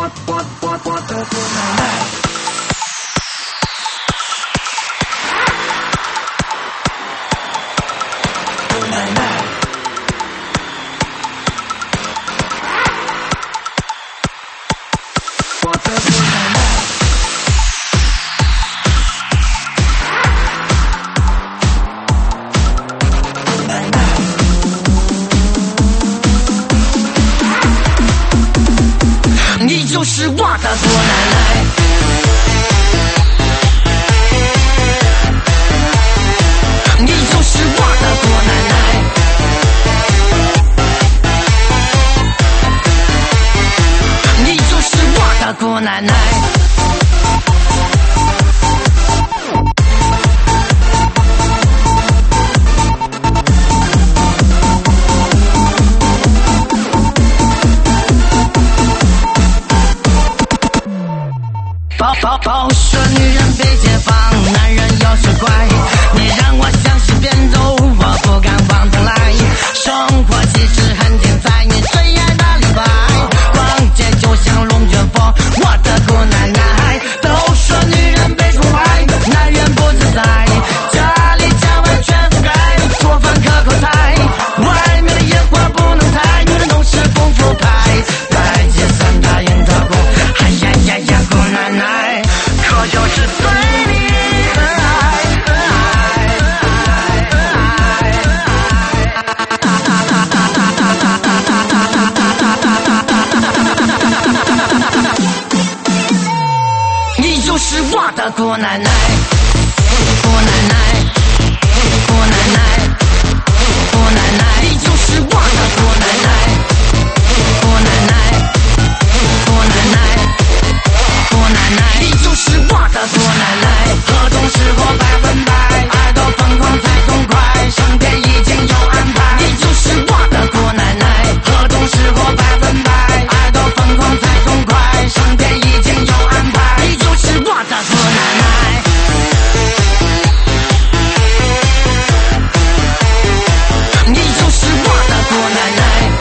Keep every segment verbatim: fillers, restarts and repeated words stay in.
就是我的姑奶奶，你就是我的姑奶奶，你就是我的姑奶奶。报报报说女人被解放，男人要学乖。你让我想西边走，我不敢往东来。生活其实很精彩，你最爱哪里摆？逛街就像龙卷风，我的姑奶奶。都说女人被宠坏，男人不自在。家里家外全覆盖，做饭可口菜。外面的烟花不能踩，女人都是功夫派。拜祭三大迎德宫，哎呀呀呀，姑奶奶。可就是随你恩爱，恩爱，你就是我的姑奶奶，姑奶奶，姑奶奶，姑奶奶，你就是我的姑奶奶，姑奶奶，姑奶奶。姑奶奶，你就是我的姑奶奶，合同是我百分百，爱到疯狂才痛快，上天已经有安排。你就是我的姑奶奶，合同是我百分百，爱到疯狂才痛快，上天已经有安排。你就是我的姑奶奶。你就是我的姑奶奶。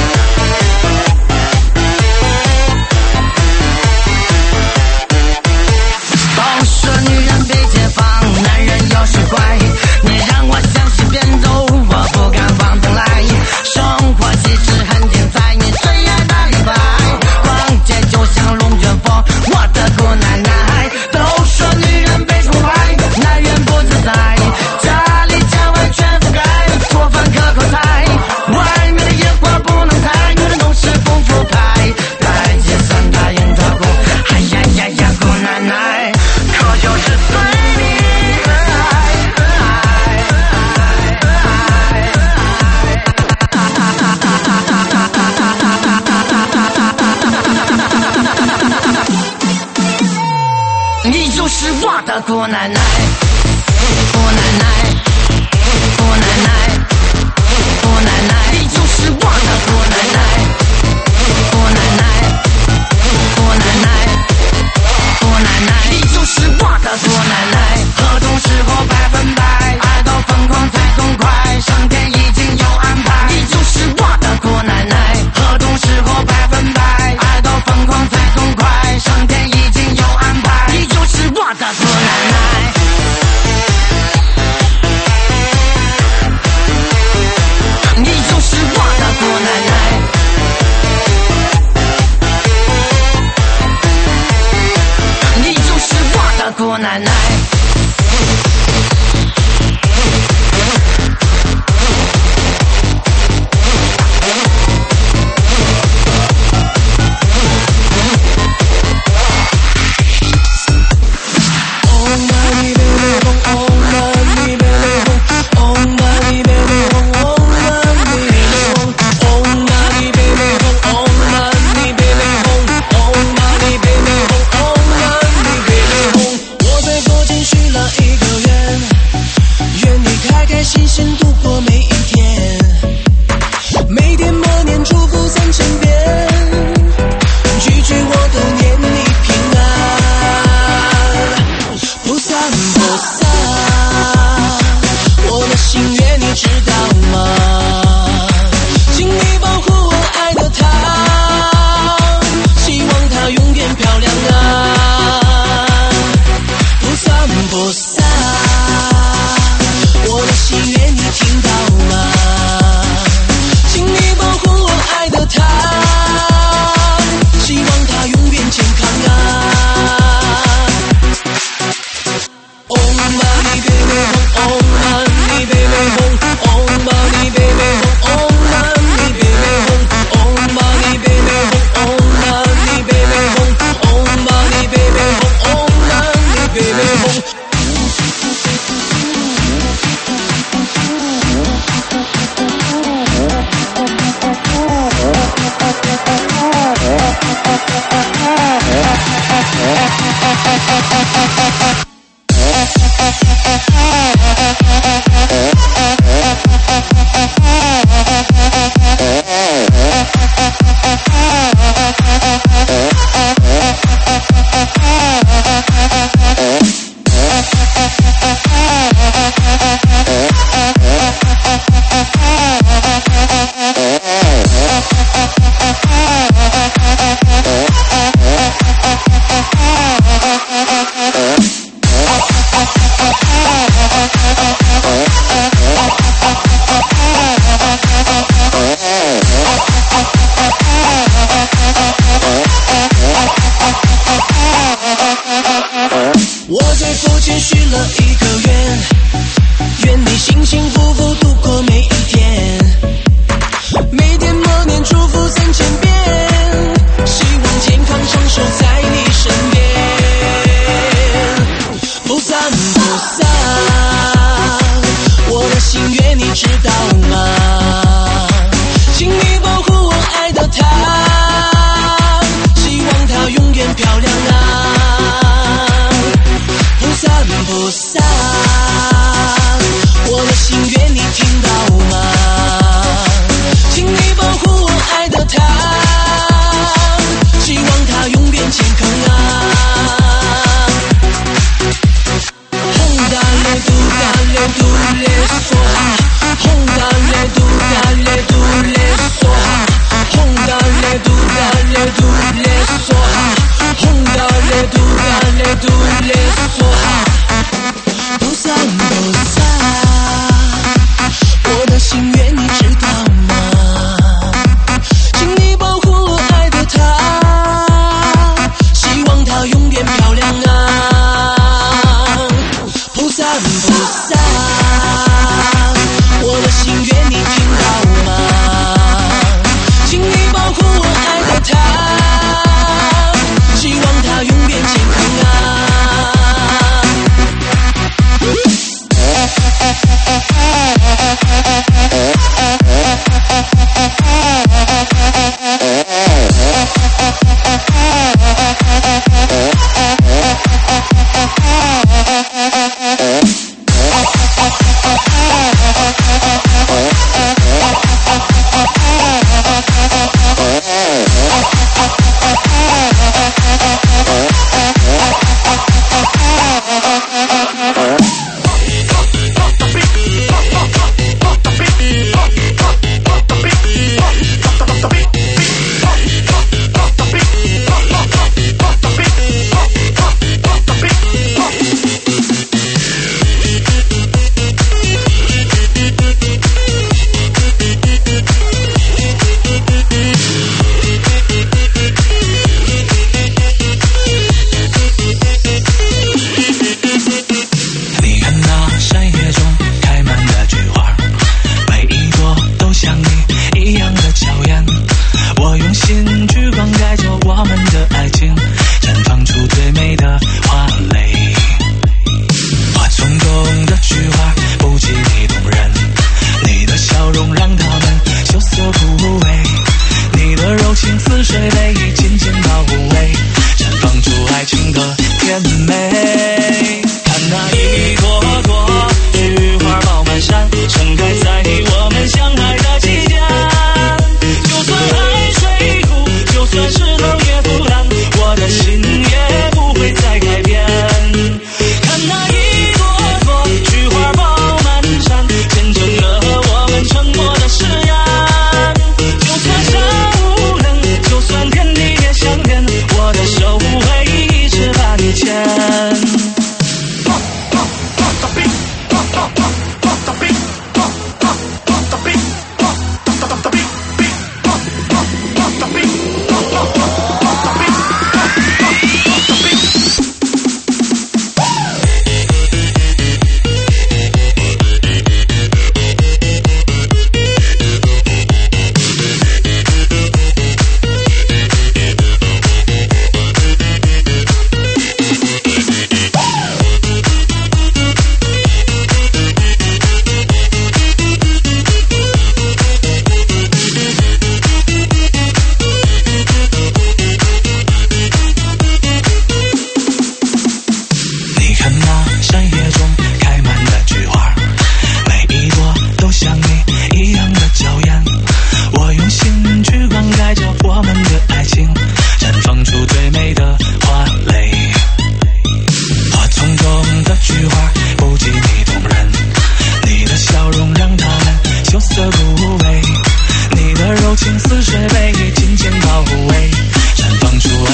男人要学乖，你让我向西边走，我不敢往东来。生活其实很精彩，你最爱哪里摆？逛街就像龙卷风，我的姑奶奶。都说女人被宠坏，男人不自在。家里家外全覆盖，做饭可口菜。外面的烟花不能踩，女人都是功夫派。拜祭三大迎德宫，哎呀呀呀，姑奶奶。可就是随你。你就是我的姑奶奶，姑奶奶，姑奶奶，姑奶奶，你就是我的姑奶奶，姑奶奶，姑奶奶，姑奶奶，你就是我的姑奶奶。合同是我百分百，爱到疯狂才痛快，上天已经有安排。你就是我的姑奶奶，合同是我百分百，爱到疯狂才痛快，上天已经有安排。你就是我的姑奶奶。你就是我的姑奶奶。你就是我的姑奶奶。 我在做。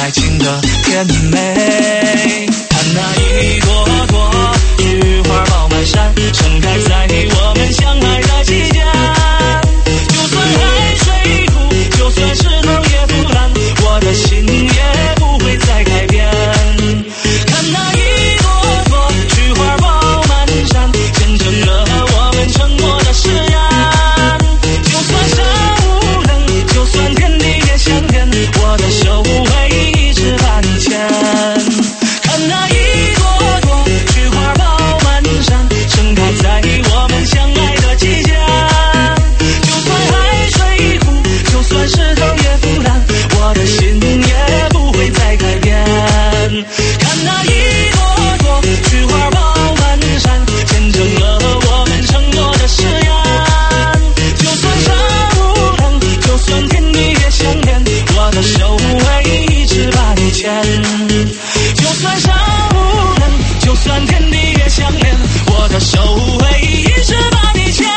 爱情的甜美。看那一朵朵菊花爆满山，盛开在我们相爱的季节。就算海水枯，就算石头也腐烂，我的心也不会再改变。看那一朵朵菊花爆满山，见证了我们承诺的誓言。就算山无棱，就算天地也相连，我的手会一直把你牵。看那一朵朵菊花爆满山，盛开在我们相爱的季节。就算海水枯，就算石头也腐烂，我的心也不会再改变。看那一朵朵菊花爆满山，见证了我们承诺的誓言。就算山无棱，就算天地也相连，我的手会一直把你牵。就算山无棱，就算天地也相连，我的手会一直把你牵。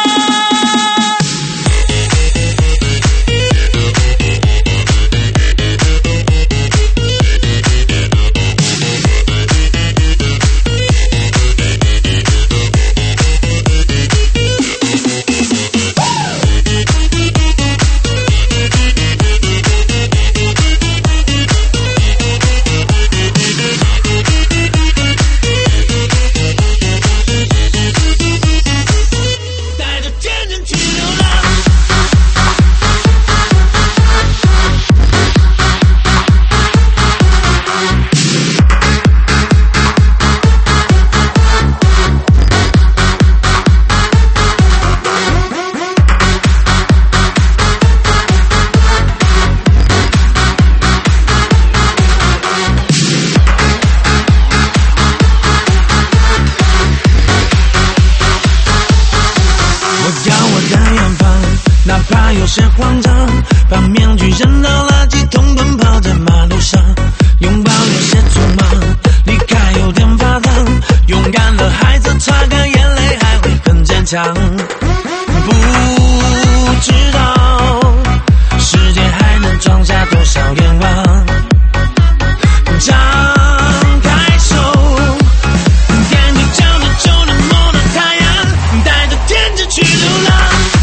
有些慌张，把面具扔到垃圾桶，奔跑在马路上，拥抱有些匆忙，离开有点发烫，勇敢的孩子擦干眼泪还会很坚强。不知道世界还能装下多少愿望，张开手，踮起脚尖就能摸到太阳，带着天真去流浪，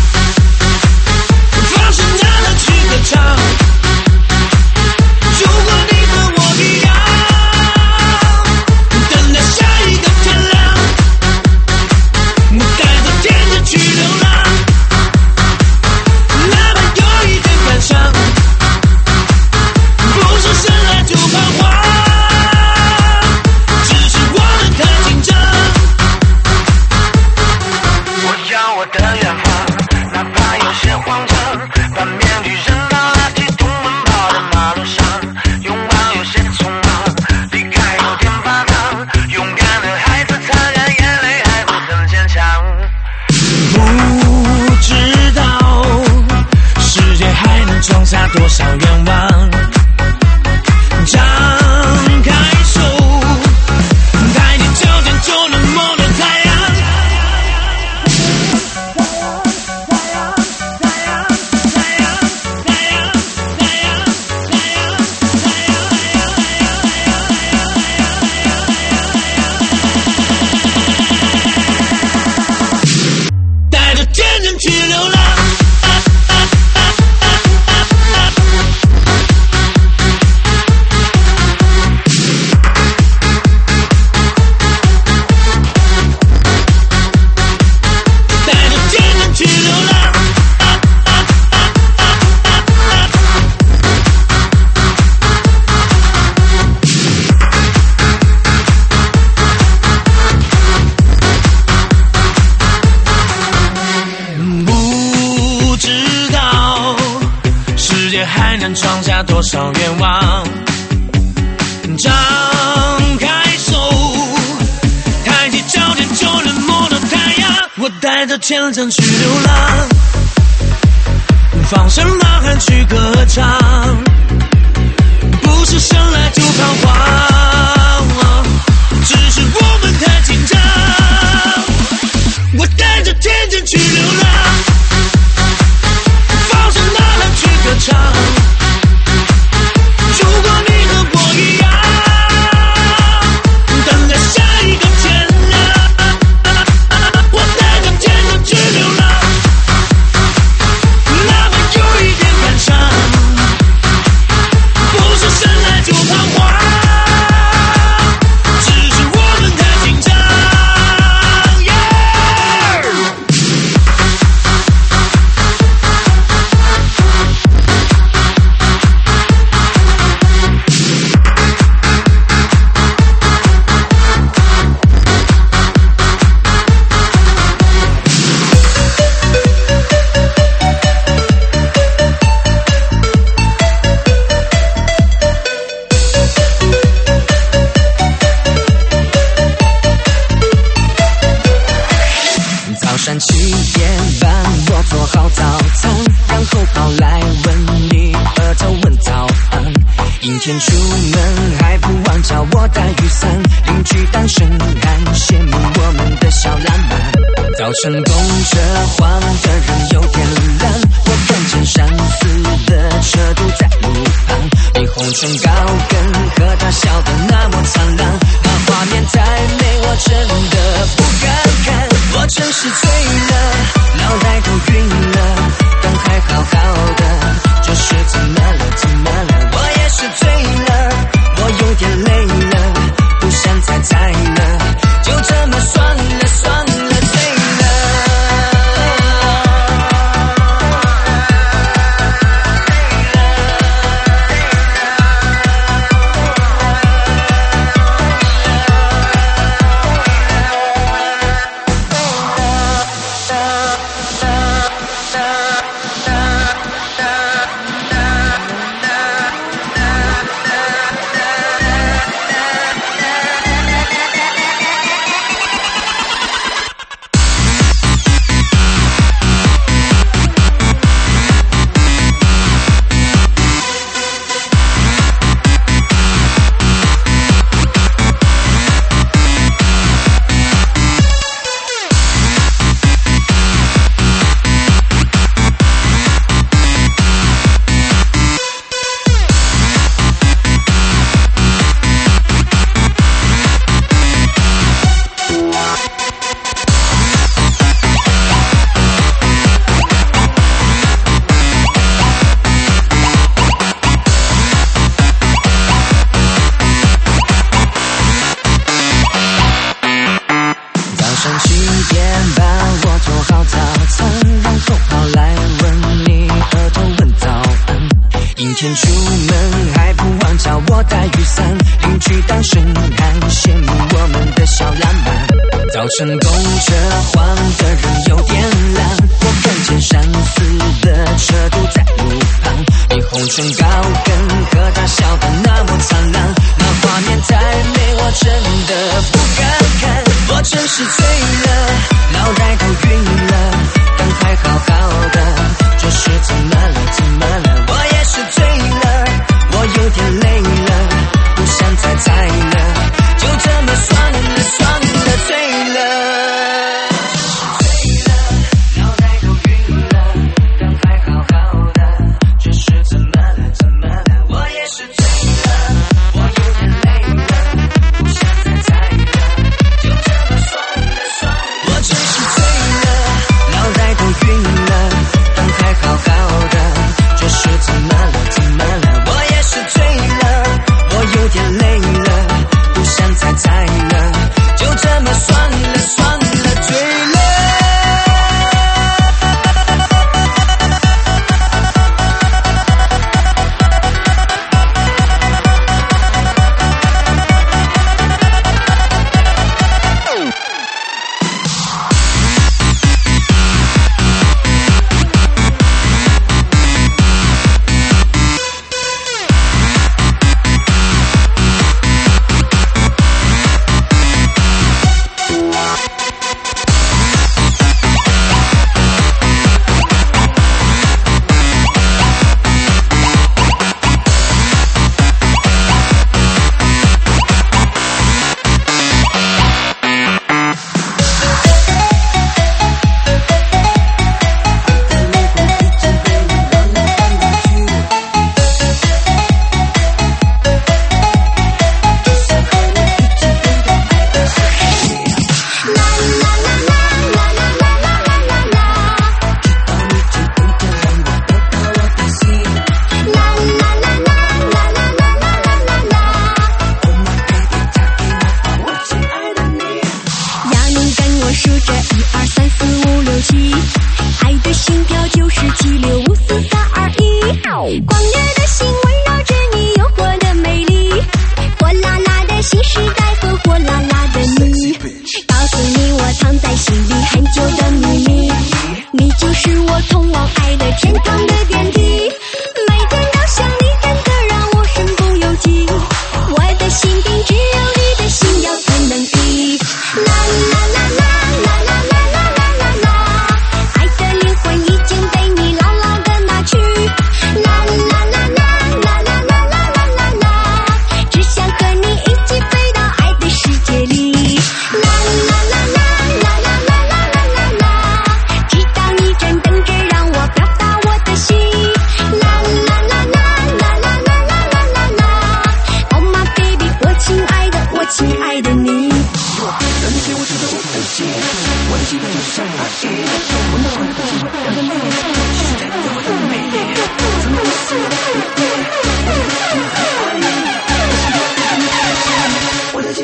放声大胆去歌唱。如果你和我一样，等待下一个天亮，我带着天真去流浪，哪怕有一点感伤，不是生来就彷徨，只是我们太紧张。我要我的远方，哪怕有些慌张，把面具扔到垃圾桶，奔跑在马路上，拥抱有些匆忙，离开有点发烫，勇敢的孩子擦干眼泪还会很坚强。不知道世界还能装下多少愿望，张开手，抬起脚尖就能摸到太阳。带着天真去流浪，带着天真去流浪。不知道世界还能装下多少愿望，张开手，抬起脚尖就能摸到太阳。我带着天真去流浪，放声呐喊去歌唱，不是生来就彷徨，只是我们太紧张。我带着天真去流浪，放声呐喊去歌唱。如果你和我天出门还不忘叫我带雨伞，邻居当声喊羡慕我们的小浪漫。早晨公车晃的人有点冷，我看见闪死的车堵在路旁，霓虹唇高跟和他笑得那么灿烂，那画面太美我真的不敢看。我真是醉了，脑袋都晕了，但还好好的，这是怎么了怎么了？我也是醉了，我有点累了，不想再猜了，就这么算了算了，醉了。天出门还不忘叫我带雨伞，邻居当声喊羡慕我们的小浪漫。早晨公车晃的人有点懒，我看见闪死的车堵在路旁，霓虹唇高跟和他笑得那么灿烂，那画面太美我真的不敢看。我真是醉了，脑袋都晕了，但还好好的，这是怎么了怎么了？我也是醉了，我有点累了，不想再猜了，就这么算了算了，醉了。我真是醉了。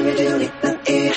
只有你能医。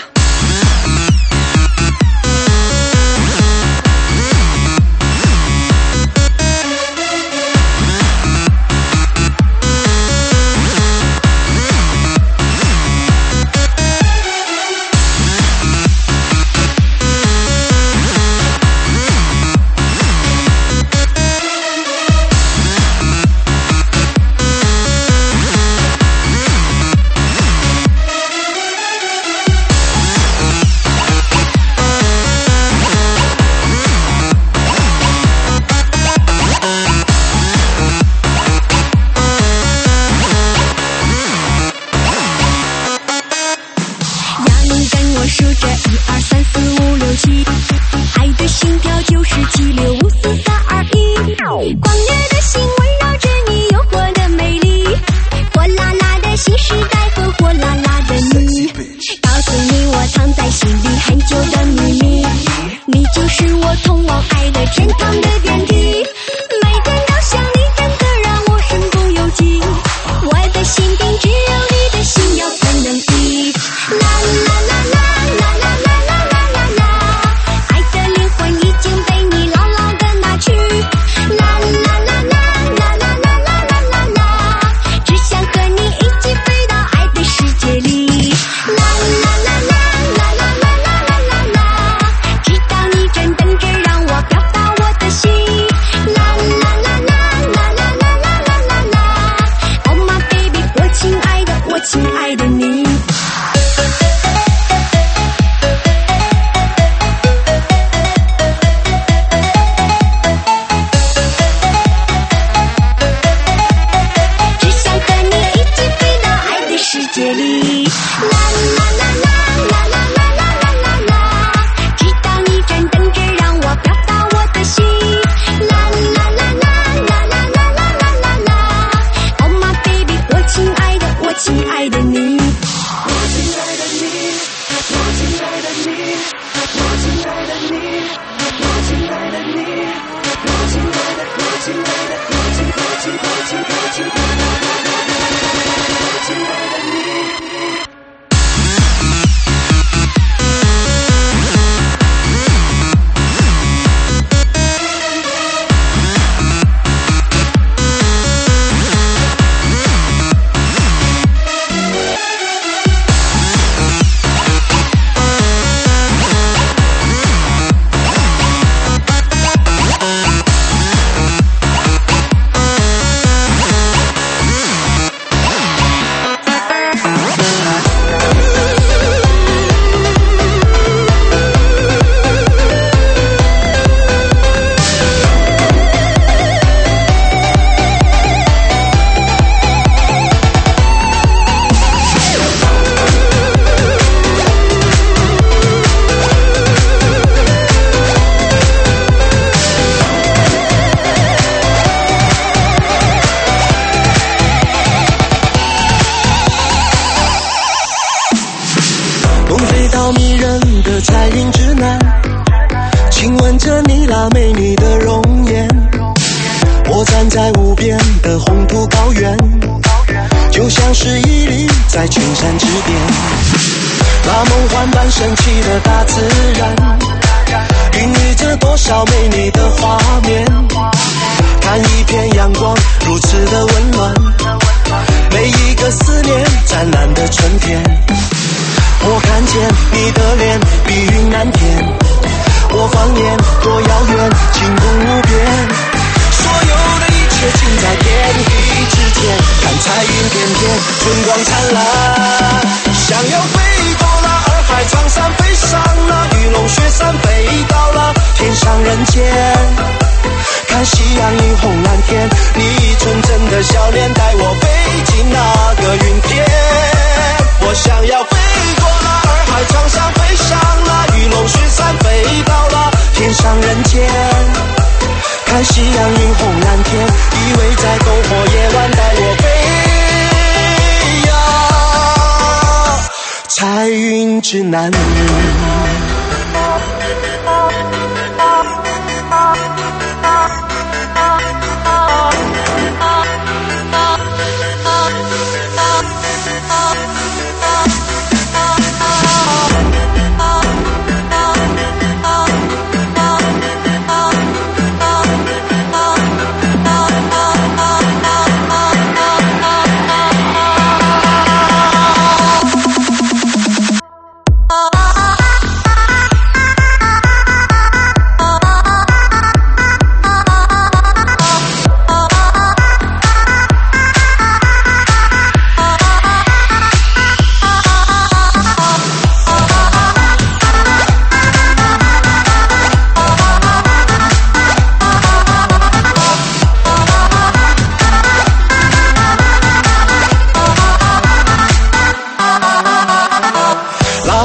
之男女。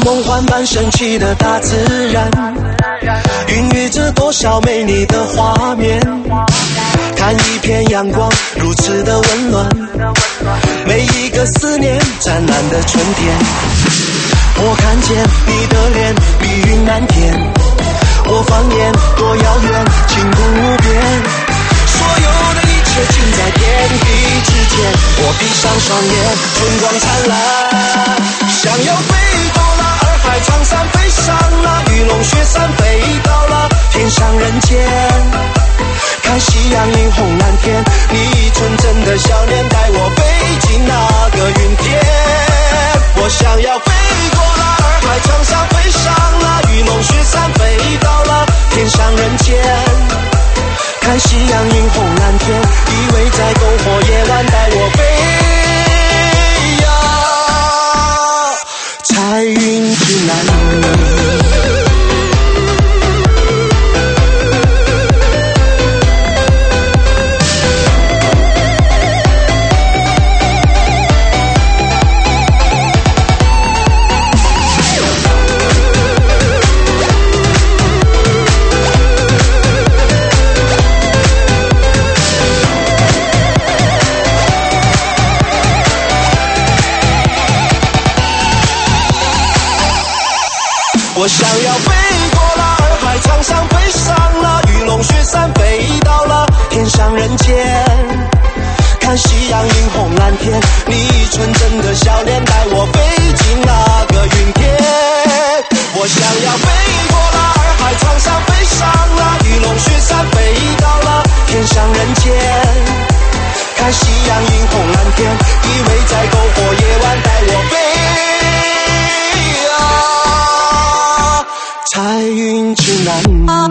梦幻般神奇的大自然，孕育着多少美丽的画面。看一片阳光如此的温暖，每一个思念湛蓝的春天。我看见你的脸碧云蓝天，我放眼多遥远，情不无边。所有的一切尽在天地之间。我闭上双眼，春光灿烂，想要飞走了，洱海苍山飞上了，玉龙雪山飞到了天上人间。看夕阳映红蓝天，你纯真的笑脸带我飞进那个云天。我想要飞过了洱海苍山飞上了，玉龙雪山飞到了天上人间。看夕阳映红蓝天，依偎在篝火夜晚带我飞呀，彩云之南。我想要飞过了洱海苍山飞上了，玉龙雪山飞到了天上人间。看夕阳映红蓝天，你纯真的笑脸带我飞进那个云天。我想要飞过了洱海苍山飞上了，玉龙雪山飞到了天上人间。看夕阳映红蓝天，依偎在篝火夜晚带我飞彩云之南。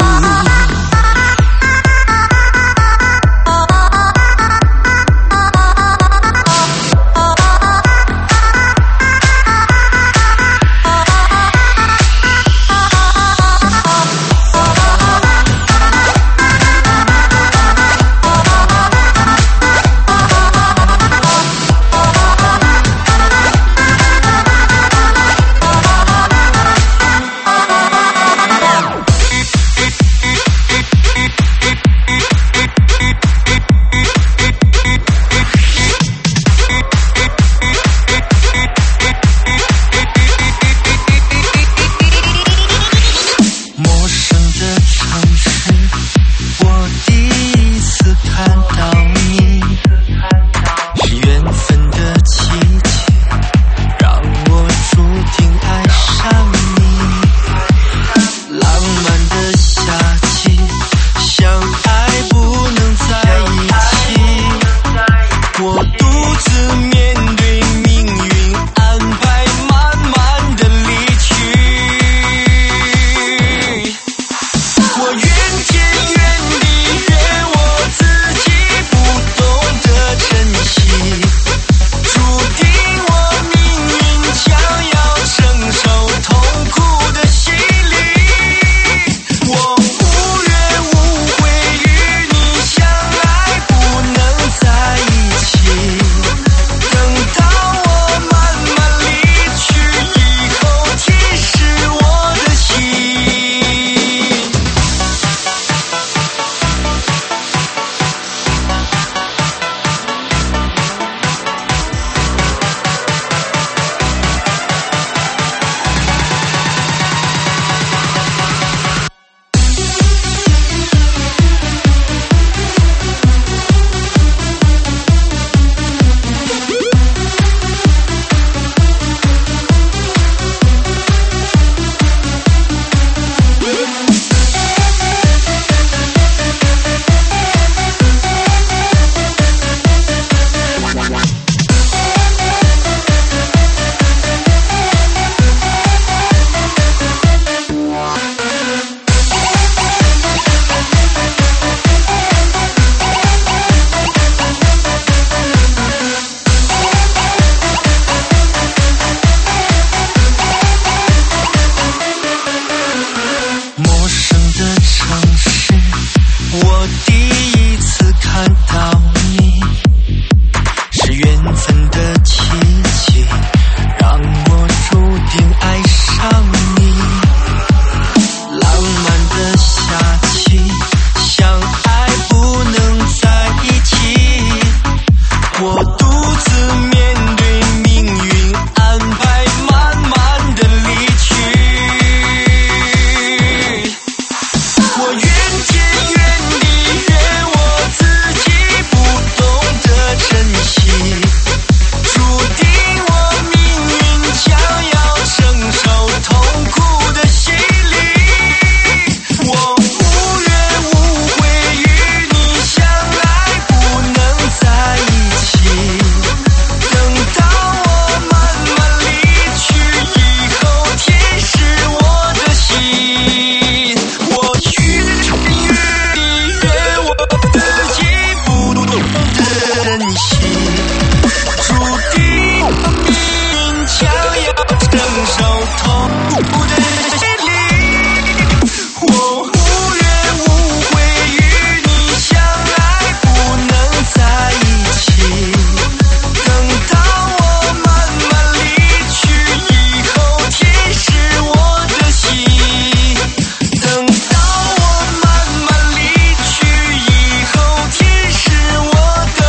痛的心里，我无怨无悔与你相爱，不能在一起。等到我慢慢离去以后，天是我的心。等到我慢慢离去以后，天是我的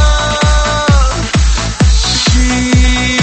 心。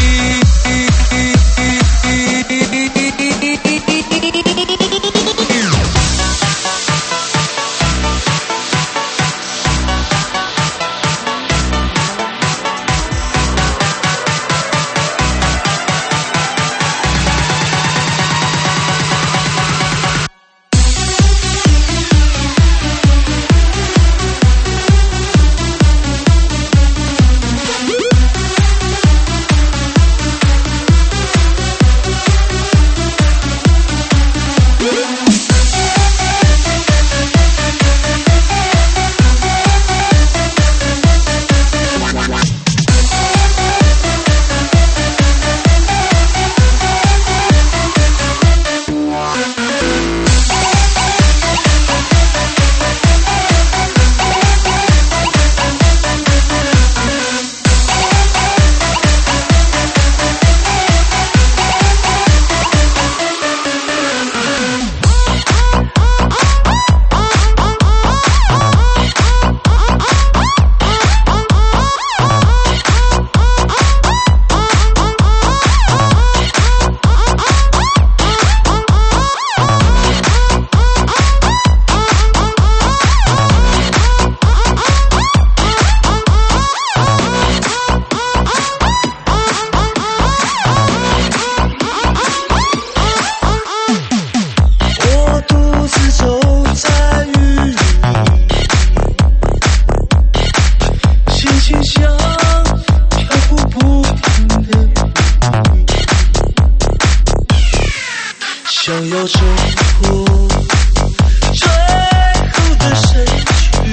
想要挣脱最后的身躯，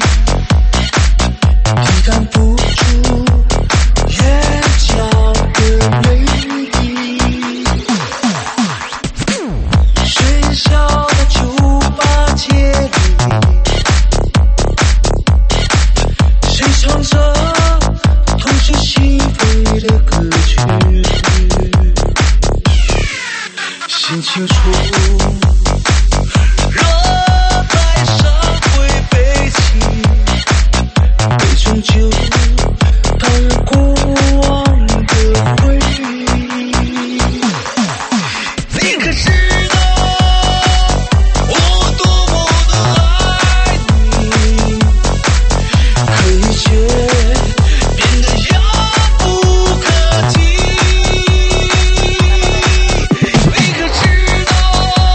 抵挡不住眼角的泪滴。喧嚣的酒吧街里，谁唱着痛彻心扉的歌曲？心清楚，若悲伤会背弃，会终究当然过往的回忆。你可知道我多么的爱你？可一切变得遥不可及。你可知道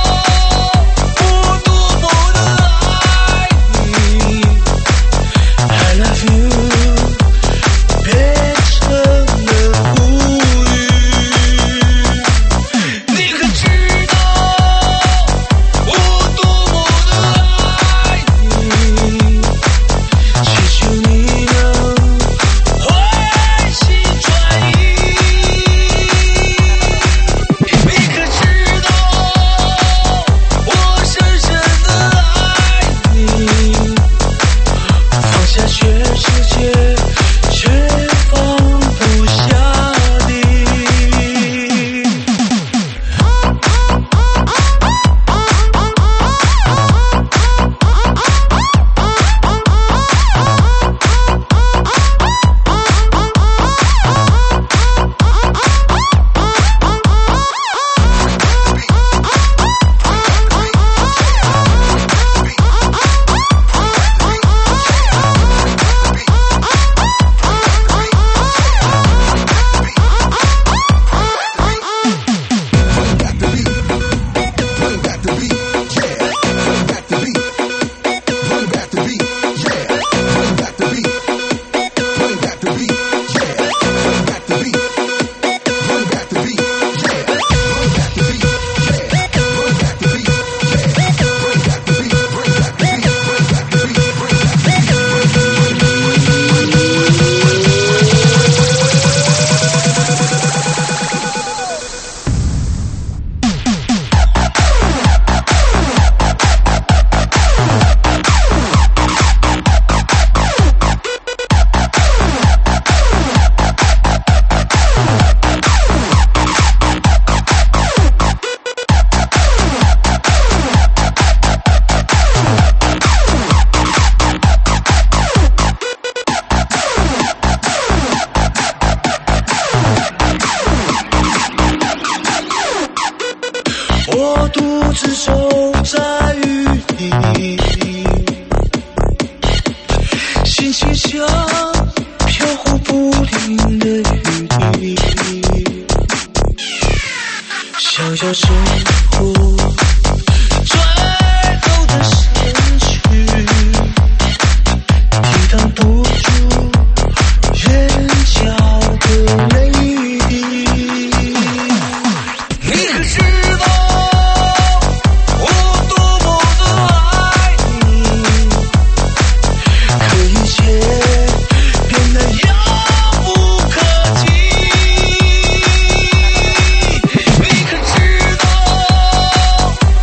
独自守在雨里，心情像飘忽不定的雨滴，想象生活最后的身躯，抵挡不住眼角的泪滴。你可知道我多么的爱你，可一切变得遥不可及。你可知道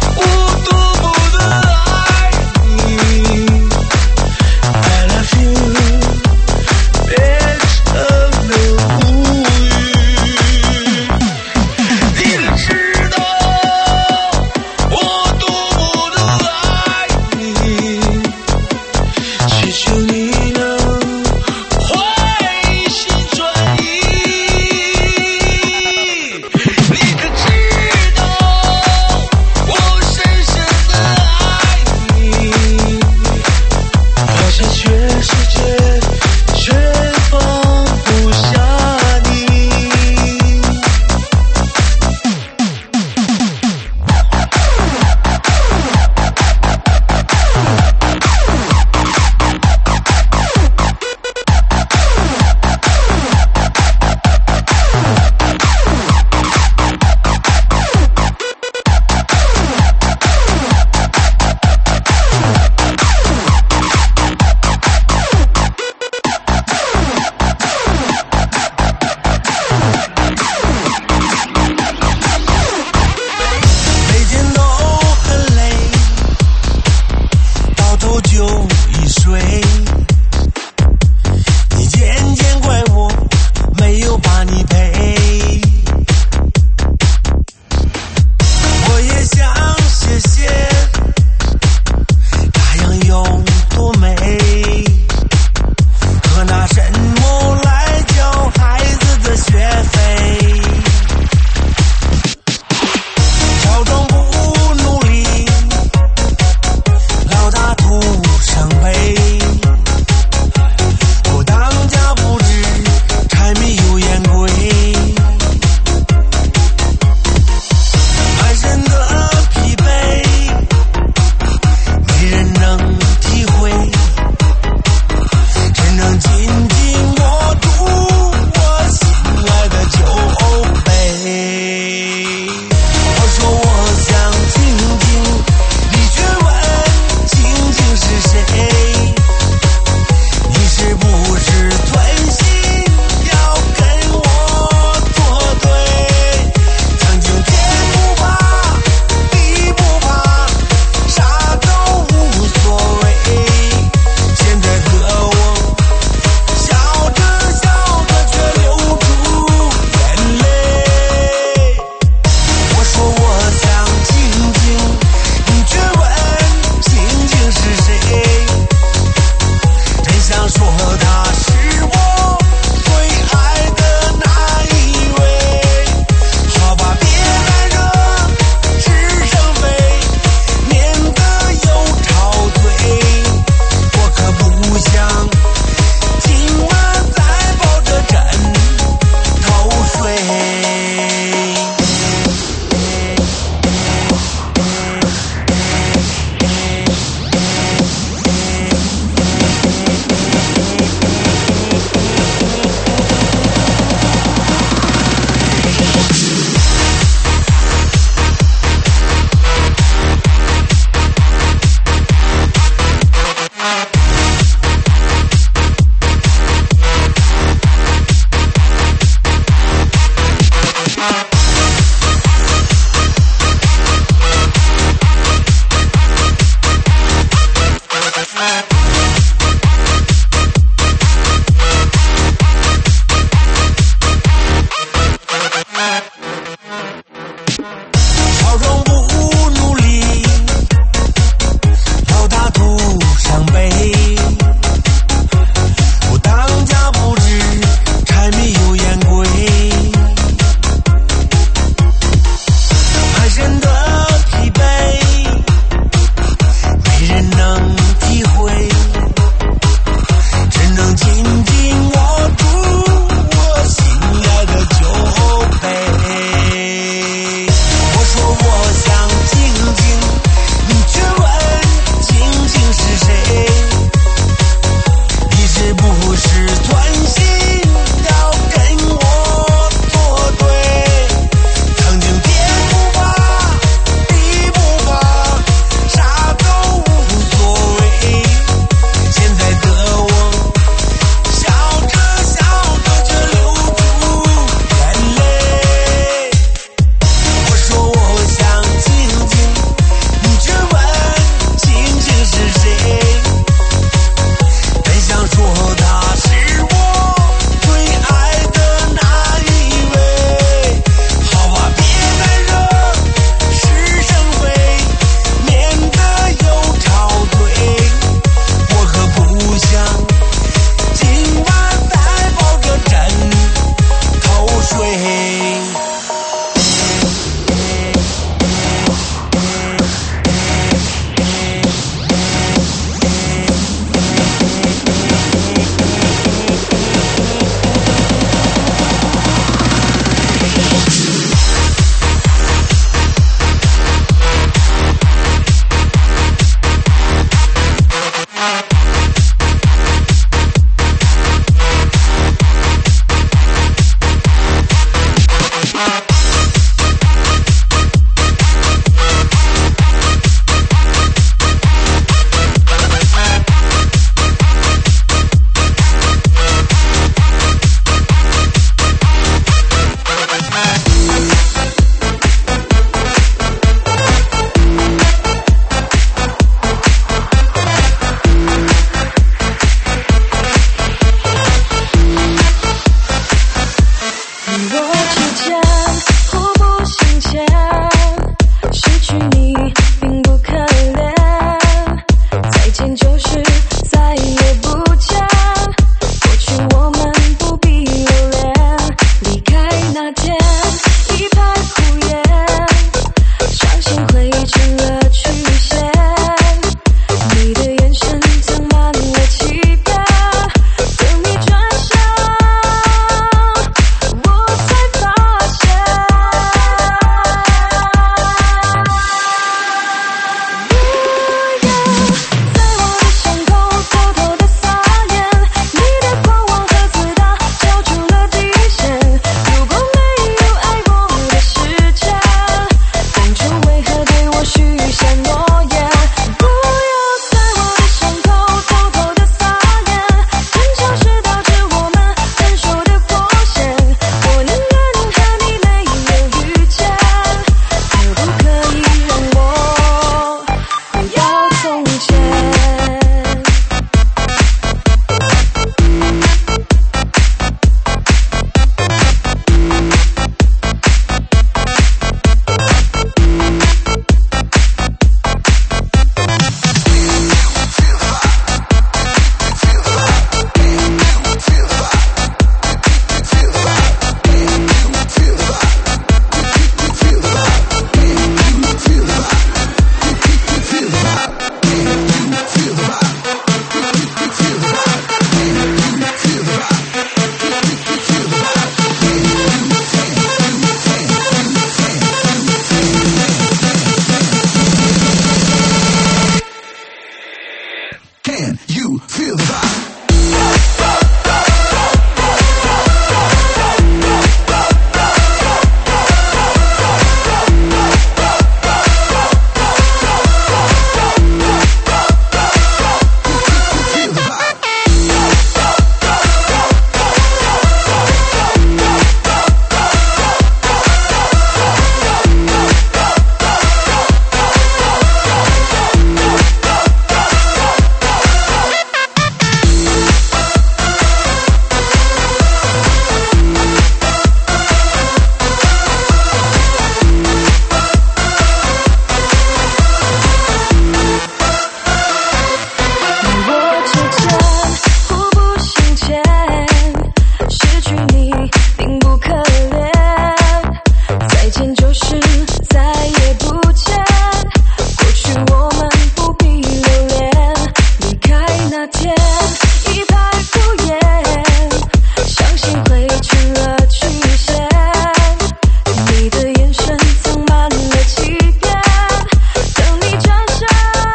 但就是再也不见。过去我们不必留恋，离开那天一派敷衍，相信会成了曲线。你的眼神藏满了欺骗，等你转身，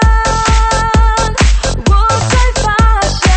我才发现。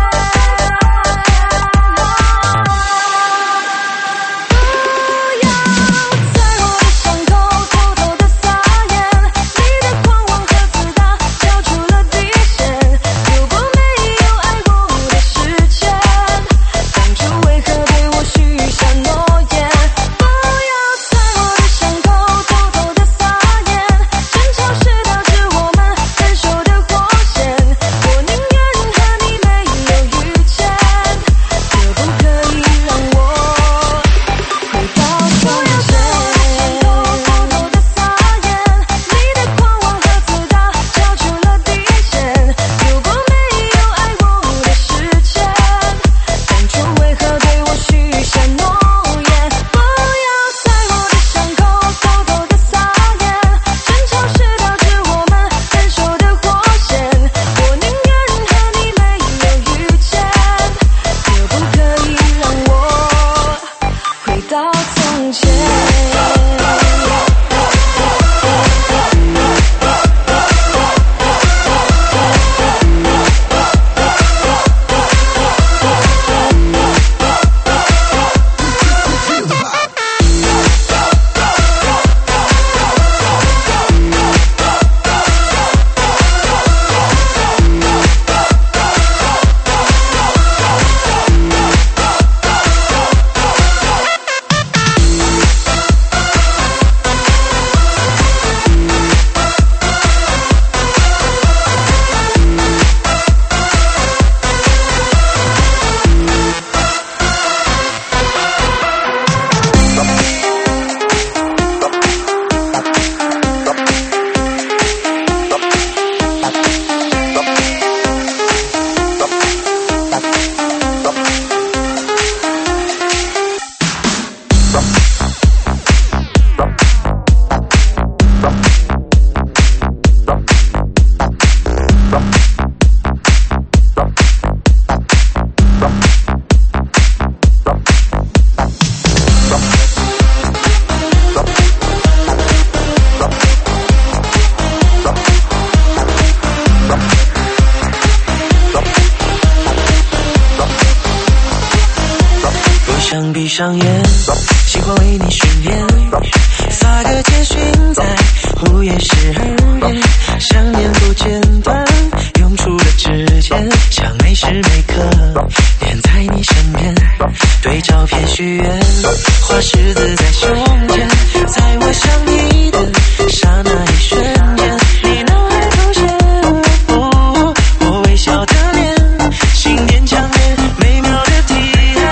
想闭上眼，喜欢为你训练，撒个简讯在午夜十二点，想念不间断，涌出了指尖，想每时每刻黏在你身边，对照片许愿，画十字在胸前，在我想你的刹那一瞬间，你脑海浮现我，我微笑的脸，心电强烈，美妙的体验。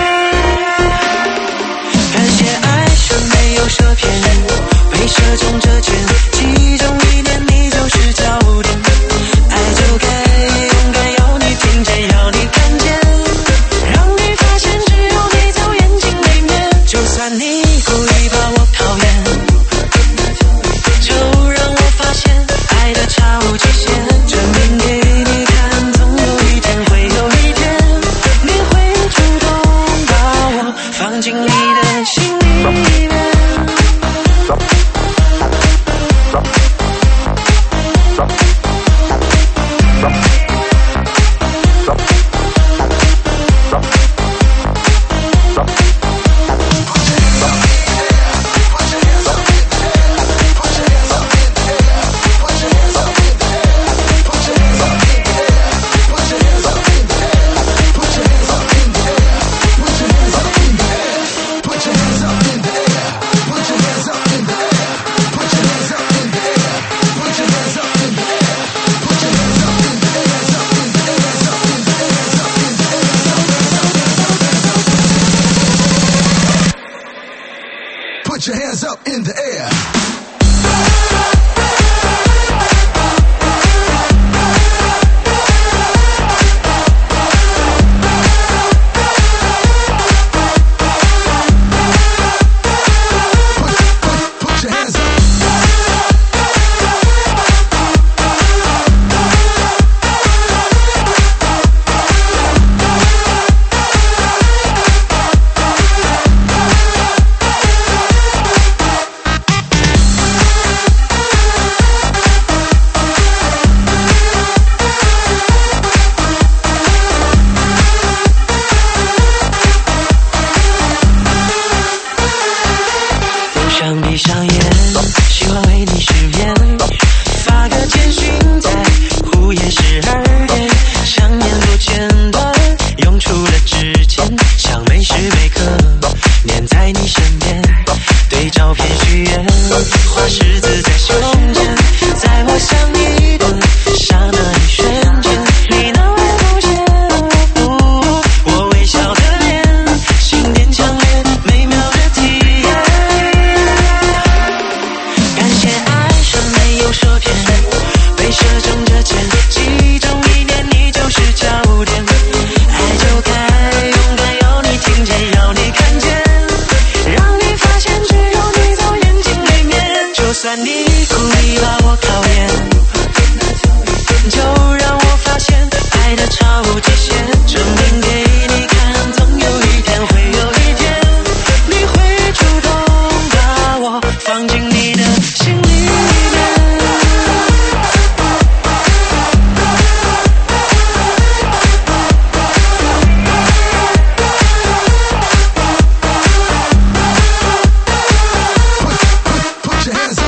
感谢爱是没有射偏，被射中这箭，记忆中一念你就是焦点，爱就该勇敢，要你听见，要你看见，让你发现只有你走眼睛里面，就算你故意把我讨厌，就让我发现爱的差无极限，证明给你看，总有一天会有一天，你会主动把我放进你的心里面。 Put your hands up in the air. Put, put 闭上眼，希望为你实现。发个简讯在午夜十二点，想念不间断，涌出了指尖，想每时每刻黏在你身边，对照片许愿，画十字在胸前，在我想你的刹那一瞬间，你能会不见哦，我微笑的脸，心电强烈，美妙的体验。感谢爱上没有射片，被射中这箭，记忆中一念你就是焦点，爱就该勇敢，要你听见，要你看见，让你发现只有你在眼睛里面，就算你故意把我讨厌，就让我发现爱的超极限，证明给你看，总有一天会有一天，你会主动把我放进你的心里面。 Put your hands up.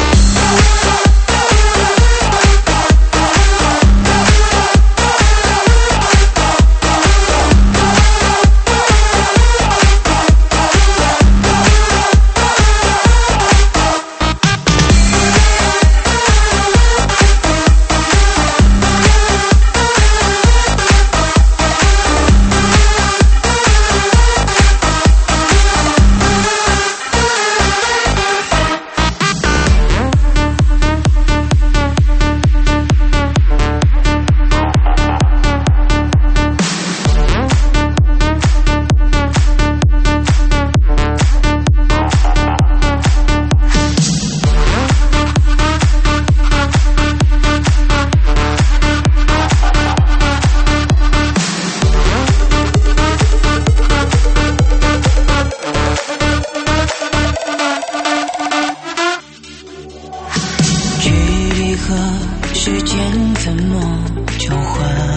距离和时间怎么交换？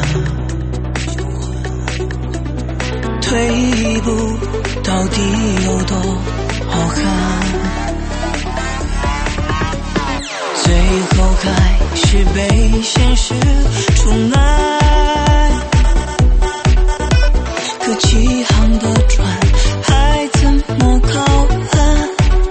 退一步到底有多好看？最后还是被现实出卖，可起航的船还怎么靠岸？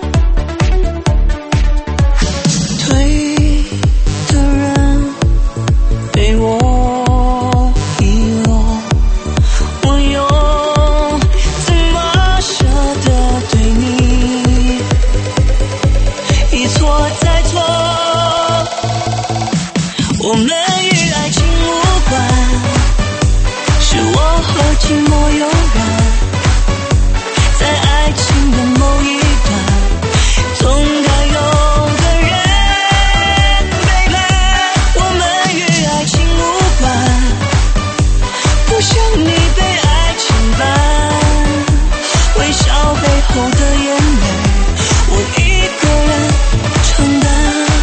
退的人被我遗落，我又怎么舍得对你一错再错？我们与爱情无关，是我和寂寞有关，在爱情的某一段，总该有个人背叛。我们与爱情无关，不想你被爱牵绊，微笑背后的眼泪，我一个人承担。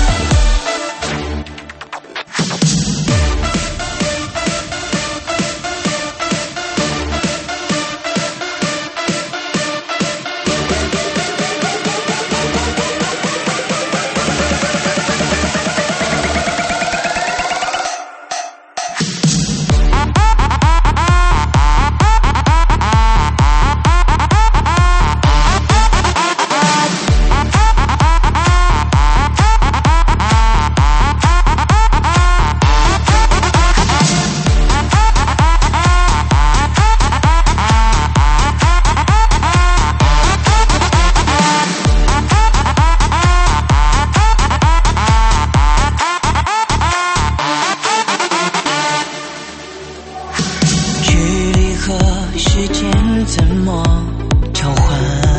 时间怎么交换？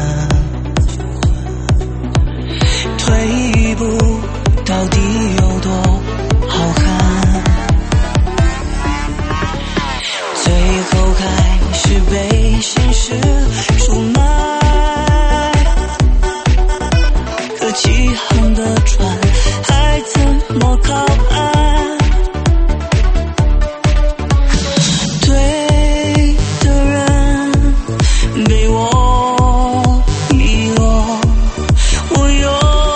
退一步到底有多好看？最后还是被现实出卖，可起航的船还怎么靠岸？被我遗落，我又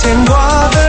牵挂的